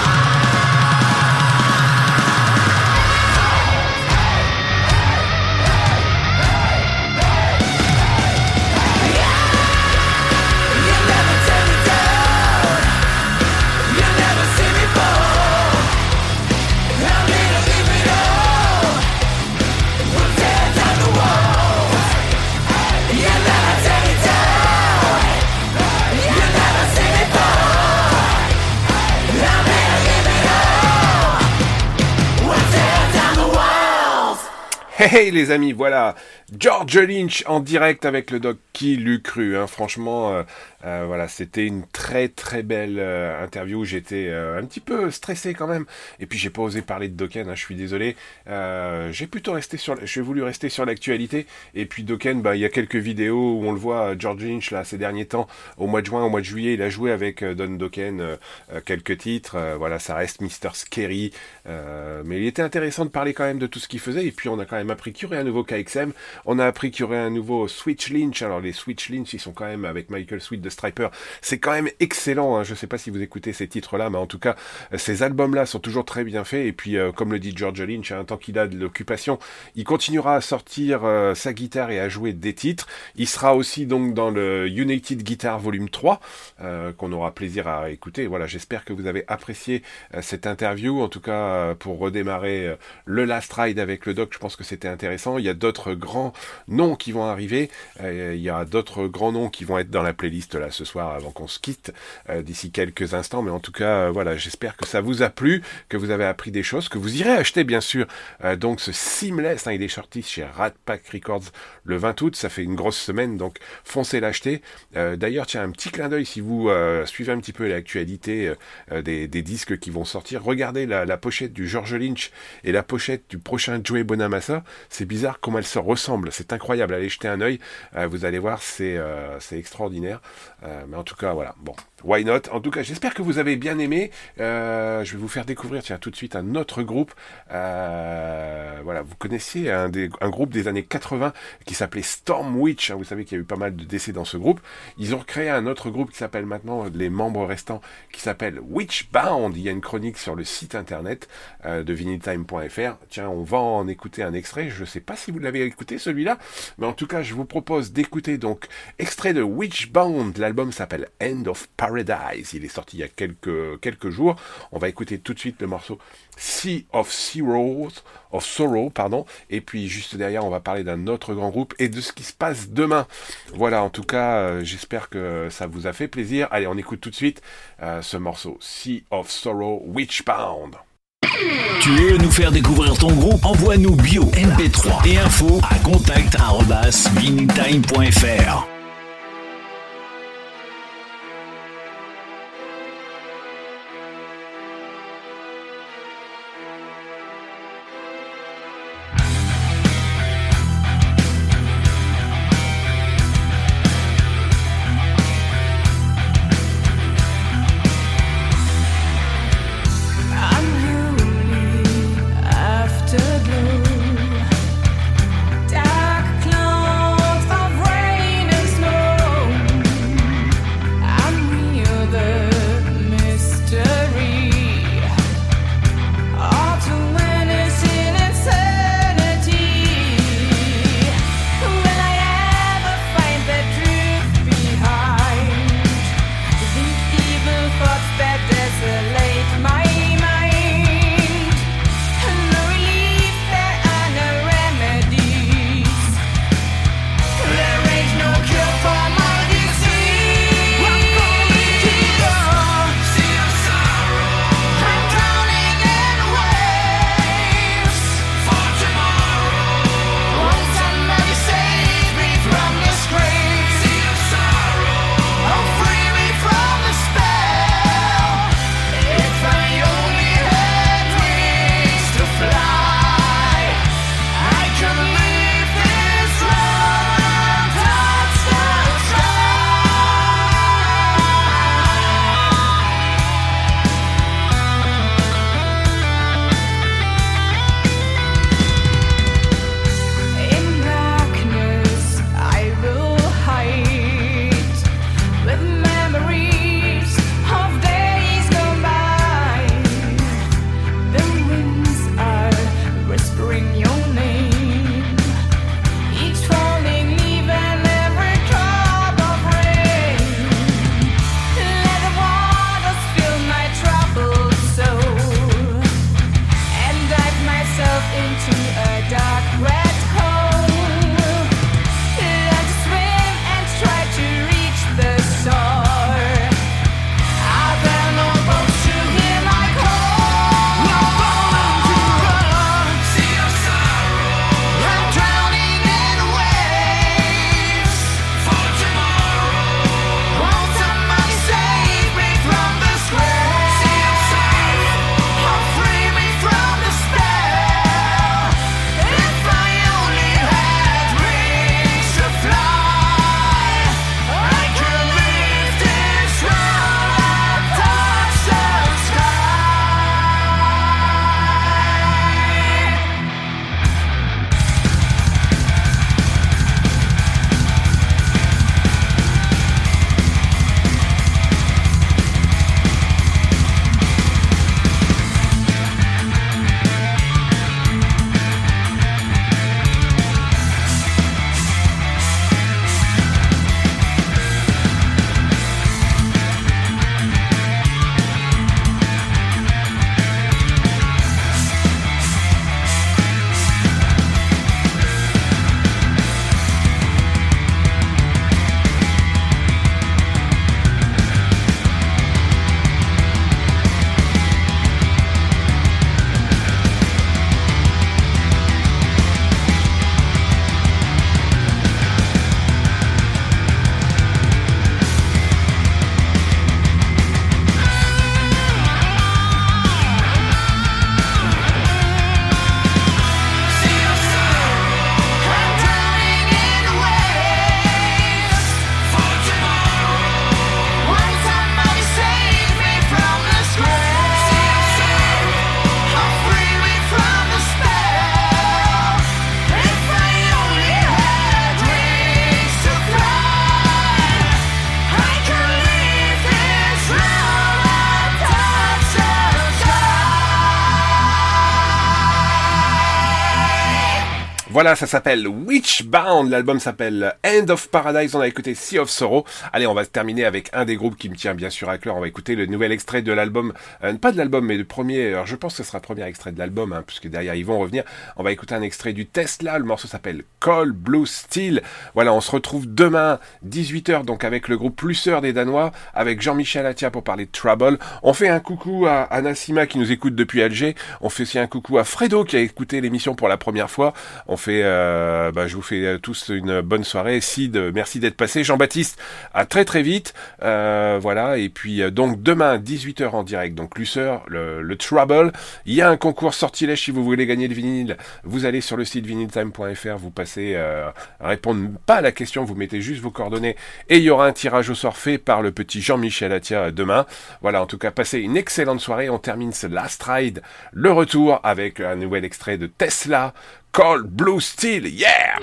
wall. You'll never tear me down. You'll never see me fall. I need to leave it all. We'll tear down the walls. You'll never tear me down. You'll never see me fall. I need to leave it all. We'll tear down the walls. Hey, hey les amis, voilà George Lynch en direct avec le doc, qui l'eût cru, hein, franchement, euh, euh, voilà, c'était une très très belle euh, interview, j'étais euh, un petit peu stressé quand même, et puis j'ai pas osé parler de Dokken, hein, je suis désolé, euh, j'ai plutôt resté sur, j'ai voulu rester sur l'actualité, et puis Dokken, bah il y a quelques vidéos où on le voit, George Lynch là ces derniers temps, au mois de juin, au mois de juillet, il a joué avec euh, Don Dokken euh, euh, quelques titres, euh, voilà, ça reste mister Scary, euh, mais il était intéressant de parler quand même de tout ce qu'il faisait, et puis on a quand même appris qu'il y aurait un nouveau K X M, on a appris qu'il y aurait un nouveau Switch Lynch. Alors les Switch Lynch, ils sont quand même avec Michael Sweet de Stryper. C'est quand même excellent. Hein. Je sais pas si vous écoutez ces titres-là, mais en tout cas, ces albums-là sont toujours très bien faits. Et puis, euh, comme le dit George Lynch, hein, tant qu'il a de l'occupation, il continuera à sortir euh, sa guitare et à jouer des titres. Il sera aussi donc dans le United Guitar Volume trois, euh, qu'on aura plaisir à écouter. Voilà, j'espère que vous avez apprécié euh, cette interview. En tout cas, euh, pour redémarrer euh, le Last Ride avec le doc, je pense que c'était c'était intéressant. Il y a d'autres grands noms qui vont arriver. Euh, il y a d'autres grands noms qui vont être dans la playlist là ce soir avant qu'on se quitte euh, d'ici quelques instants. Mais en tout cas, euh, voilà, j'espère que ça vous a plu, que vous avez appris des choses, que vous irez acheter bien sûr. Euh, donc ce Seamless, hein, il est sorti chez Rat Pack Records le vingt août. Ça fait une grosse semaine, donc foncez l'acheter. Euh, d'ailleurs, tiens, un petit clin d'œil si vous euh, suivez un petit peu l'actualité euh, des, des disques qui vont sortir. Regardez la, la pochette du George Lynch et la pochette du prochain Joey Bonamassa. C'est bizarre comment elles se ressemblent. C'est incroyable. Allez jeter un œil. Euh, vous allez voir, c'est euh, c'est extraordinaire. Euh, mais en tout cas, voilà. Bon, why not? En tout cas, j'espère que vous avez bien aimé. Euh, je vais vous faire découvrir, tiens, tout de suite un autre groupe. Euh, voilà, vous connaissiez un, des, un groupe des années quatre-vingts qui s'appelait Storm Witch. Hein, vous savez qu'il y a eu pas mal de décès dans ce groupe. Ils ont créé un autre groupe qui s'appelle maintenant, les membres restants, qui s'appelle Witchbound. Il y a une chronique sur le site internet euh, de vinyl time point f r. Tiens, on va en écouter un extrait. Je ne sais pas si vous l'avez écouté celui-là, mais en tout cas, je vous propose d'écouter donc extrait de Witchbound. L'album s'appelle End of Paradise. Il est sorti il y a quelques quelques jours. On va écouter tout de suite le morceau Sea of Sorrow, of Sorrow, pardon. Et puis juste derrière, on va parler d'un autre grand groupe et de ce qui se passe demain. Voilà, en tout cas, euh, j'espère que ça vous a fait plaisir. Allez, on écoute tout de suite euh, ce morceau Sea of Sorrow, Witchbound. Tu veux nous faire découvrir ton groupe? Envoie-nous bio, M P trois et info à contact arobase vinyl time point f r. Dark clouds of rain and Voilà, ça s'appelle Witchbound, l'album s'appelle End of Paradise, on a écouté Sea of Sorrow. Allez, on va se terminer avec un des groupes qui me tient bien sûr à cœur, on va écouter le nouvel extrait de l'album, euh, pas de l'album mais le premier, alors je pense que ce sera le premier extrait de l'album, hein, puisque derrière ils vont revenir. On va écouter un extrait du Tesla, le morceau s'appelle Cold Blue Steel. Voilà, on se retrouve demain, dix-huit heures, donc avec le groupe Pluseur des Danois, avec Jean-Michel Attia pour parler de Trouble. On fait un coucou à, à Nassima qui nous écoute depuis Alger, on fait aussi un coucou à Fredo qui a écouté l'émission pour la première fois. On fait, euh, bah, je vous fais tous une bonne soirée. Sid, merci d'être passé. Jean-Baptiste, à très très vite. Euh, voilà. Et puis euh, donc demain dix-huit heures en direct. Donc Lusseur, le, le Trouble. Il y a un concours sortilège si vous voulez gagner le vinyle. Vous allez sur le site vinyltime point f r. Vous passez, euh, répondre pas à la question. Vous mettez juste vos coordonnées et il y aura un tirage au sort fait par le petit Jean-Michel Attia demain. Voilà. En tout cas, passez une excellente soirée. On termine ce Last Ride, le retour avec un nouvel extrait de Tesla. Cold Blue Steel, yeah!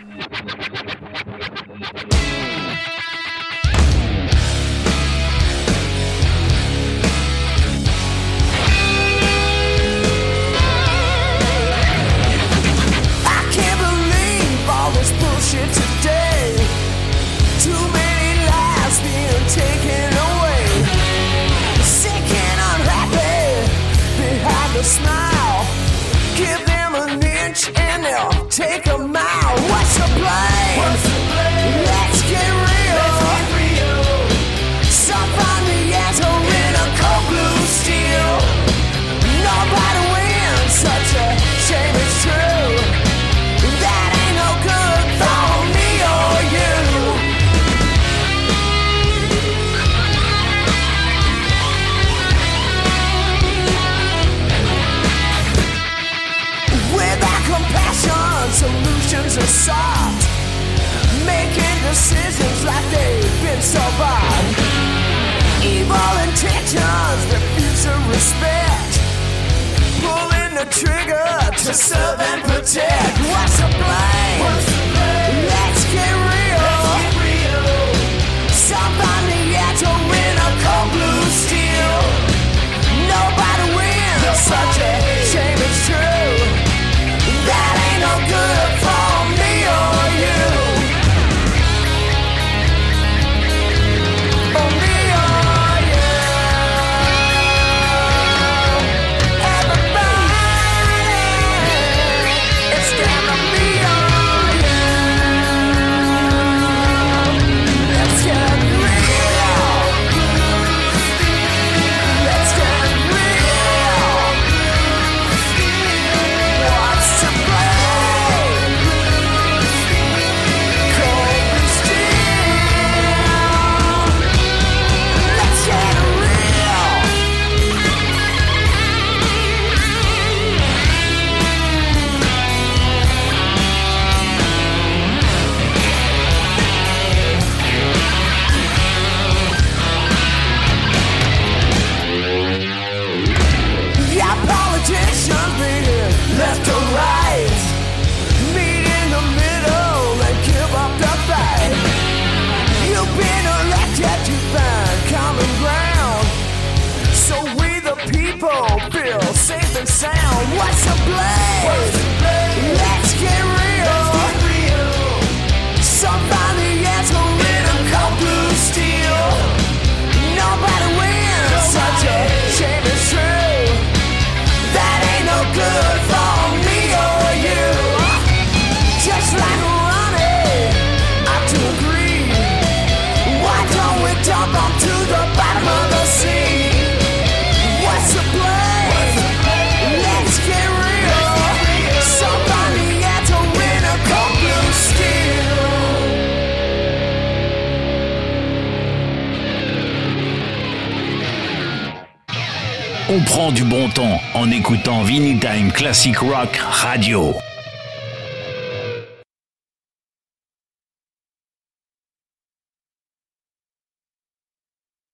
I can't believe all this bullshit today. Too many lives being taken away. Sick and unhappy behind the smile. Give them an inch and they'll take a mile. What's the blame? What's the blame? Let's get real. Let's get real. Some find the answer in a cold blue steel. Nobody wins, such a shame it's true. That ain't no good for me or you. Without compassion, solutions are sought. Making decisions like they've been so bad. Evil intentions refuse to respect. Pulling the trigger to serve and protect. What's the blame? What's the blame? Let's get real. Let's get real. Somebody had to win a cold blue steel. Nobody wins. Such a shame it's true. That ain't no good for me or you. For me or you. Everybody, it's gonna be on you. Let's get real. Let's get real. What's to blame? Cold blue steel. Let's get real. Yeah, politicians being left or right. Meet in the middle and give up the fight. You've been elected to find common ground. So we the people feel safe and sound. What's the blame? Let's get real. Somebody answer in a cold blue steel. Nobody wins. Such a shame it's true. That ain't no good for me or you. Just like Ronnie, I do agree. Why don't we dump them to the bottom of the sea? What's the blame? Let's get real. Somebody had to win a cold blue steel. On prend du bon temps en écoutant Vinyl Time Classic Rock Radio.